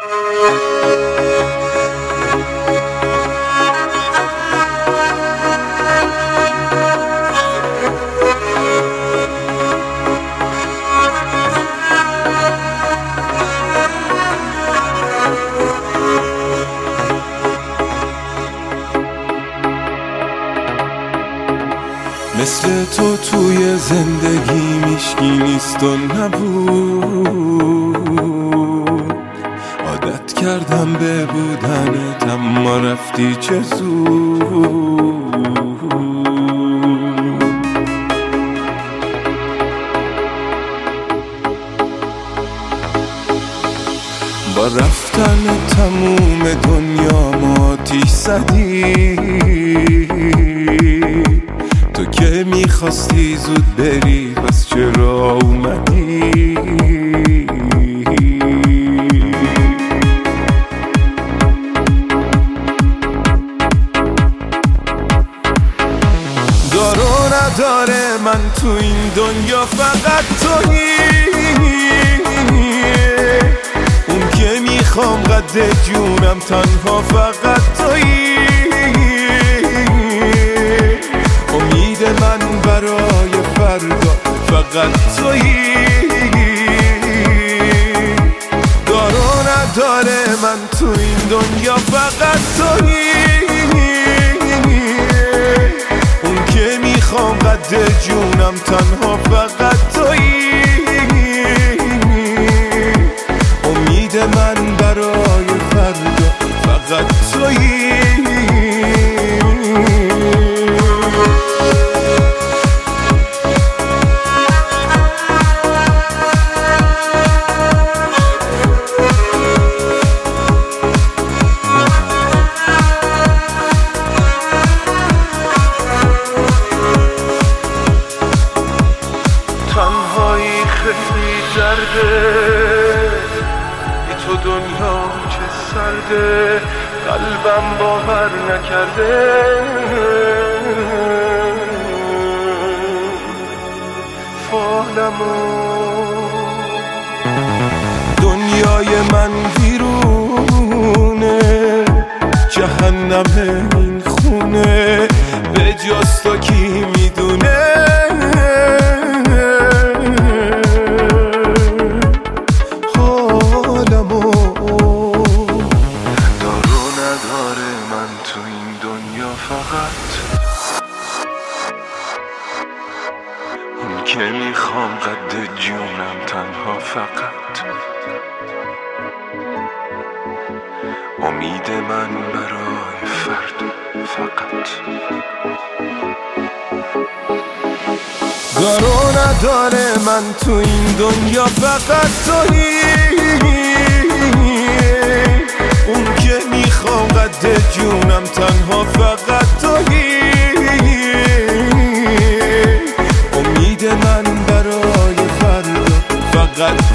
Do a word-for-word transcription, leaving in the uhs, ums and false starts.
مثل تو توی زندگی میشکی نیست و نبود، عادت کردم به بودنت اما رفتی چه زود. با رفتن تموم دنیا ما آتیش زدی، تو که میخواستی زود بری پس چرا اومدی؟ دار و نداره من تو این دنیا فقط تویی، اون که میخوام قد جونم تنها فقط تویی. امید من برای فردا فقط تویی، دار و نداره من تو این دنیا فقط تویی، اون که میخوام قد جونم تنها فقط تویی. امید من برای فردا فقط تویی. تنهایی خیلی درده، بی تو دنیا چه سرده، قلبم باور نکرده فالمو. دنیای من ویرونه، جهنم این خونه، به جز تو کی میدونه؟ اون که میخوام قد جونم تنها فقط. امید من برای فردا فقط. دار و نداره من تو این دنیا فقط تویی، اون که میخوام قد جونم تنها فقط تویی. امید من برای فردا فقط